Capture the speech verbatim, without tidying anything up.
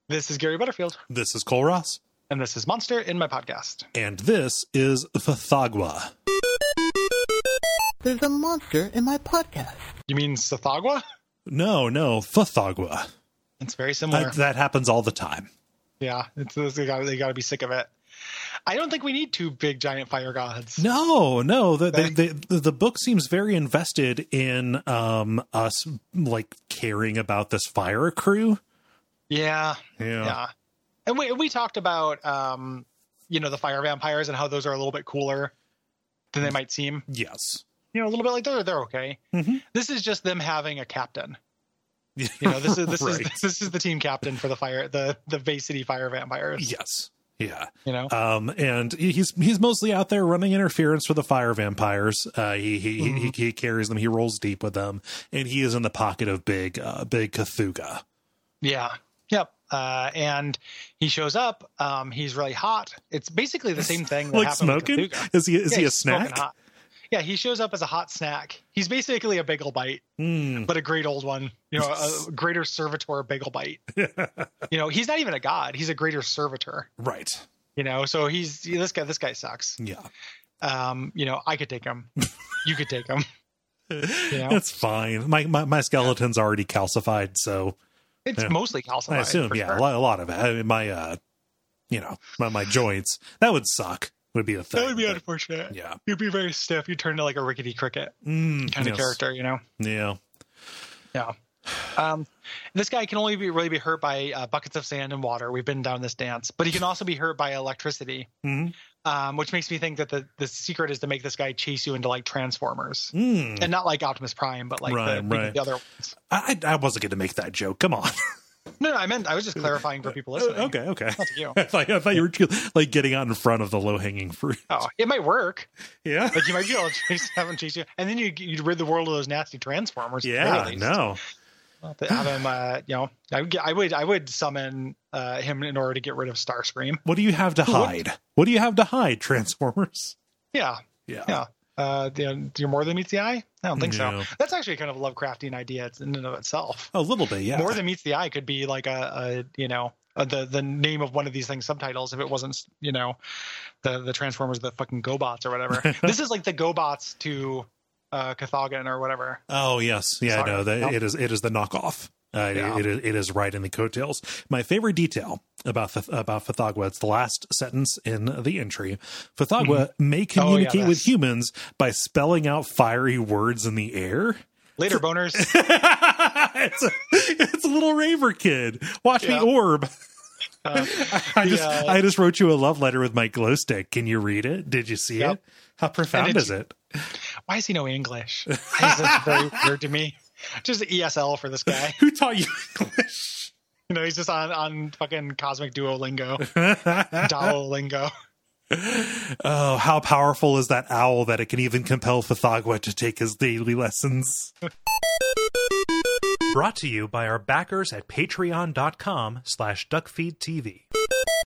This is Gary Butterfield. This is Cole Ross. And this is Monster in My Podcast. And this is Fthagwa. There's a monster in my podcast. You mean Sathagwa? No, no, Fthagwa. It's very similar. That, that happens all the time. Yeah, it's, it's, they got they got to be sick of it. I don't think we need two big giant fire gods. No, no. The the, the, the book seems very invested in um us like caring about this fire crew. Yeah, Yeah. yeah. And we we talked about um you know the fire vampires and how those are a little bit cooler than they might seem. Yes. You know, a little bit like they're they're okay. Mm-hmm. This is just them having a captain. You know, this is this Right. is this is the team captain for the fire the the Bay City fire vampires. Yes. Yeah. You know, Um, and he's he's mostly out there running interference for the fire vampires. Uh, he he, Mm-hmm. he he carries them. He rolls deep with them, and he is in the pocket of big uh, big Cthulhu. yeah, yep. Uh, and he shows up. Um, he's really hot. It's basically the same thing. That Like happened with smoking? Cthulhu. Is he is Yeah, he a he's smoking snack? hot. Yeah, he shows up as a hot snack. He's basically a bagel bite, Mm. but a great old one. You know, a greater servitor bagel bite. You know, he's not even a god. He's a greater servitor. Right. You know, so he's this guy. This guy sucks. Yeah. Um, you know, I could take him. You could take him. You know? That's fine. My, my my skeleton's already calcified, so It's yeah. mostly calcified. I assume for yeah, sure. a lot, a lot of it. I mean, my uh, you know, my my joints that would suck. Would be the thing. That would be but- unfortunate. Yeah. You'd be very stiff. You'd turn into like a rickety cricket Mm, kind yes. of character, you know? Yeah. Yeah. Um, this guy can only be really be hurt by uh, buckets of sand and water. We've been down this dance, but he can also be hurt by electricity, Mhm. um, which makes me think that the, the secret is to make this guy chase you into like Transformers, Mm. and not like Optimus Prime, but like Right, the, right. the other ones. I I wasn't going to make that joke. Come on. No, no, I meant I was just clarifying for people listening. okay. Okay. Not to you. I thought, I thought you were like getting out in front of the low hanging fruit. Oh, it might work. Yeah. Like you might be able to chase, have him chase you, and then you you rid the world of those nasty Transformers. at the Yeah. very least. No. To have him, uh, you know, I would, get- I would, I would summon uh, him in order to get rid of Starscream. What do you have to Who wouldn't? hide? What do you have to hide, Transformers? Yeah, Yeah. yeah. Uh, the, your more than meets the eye? I don't think No. so. That's actually kind of a Lovecraftian idea in and of itself. A little bit. Yeah. More than meets the eye could be like a, a you know, a, the the name of one of these things subtitles if it wasn't, you know, the the Transformers, the fucking GoBots or whatever. This is like the GoBots to uh, Cathagan or whatever. Oh yes, yeah, Sorry. no, that, No. it is. It is the knockoff. Uh, Yeah. it, it, it is right in the coattails. My favorite detail about Th- about Fthagwa, it's the last sentence in the entry. Fthagwa may communicate with that's- humans by spelling out fiery words in the air. Later, boners. it's, a, it's a little raver kid. Watch Yeah. me orb. Uh, I the, just uh, I just wrote you a love letter with my glow stick. Can you read it? Did you see Yep. it? How profound did is you- it? Why does he know English? Why is this very weird to me? Just E S L for this guy. Who taught you English? You know, he's just on, on fucking Cosmic Duolingo, Duolingo. Oh, how powerful is that owl that it can even compel Fthagwa to take his daily lessons? Brought to you by our backers at patreon.com slash duckfeedtv.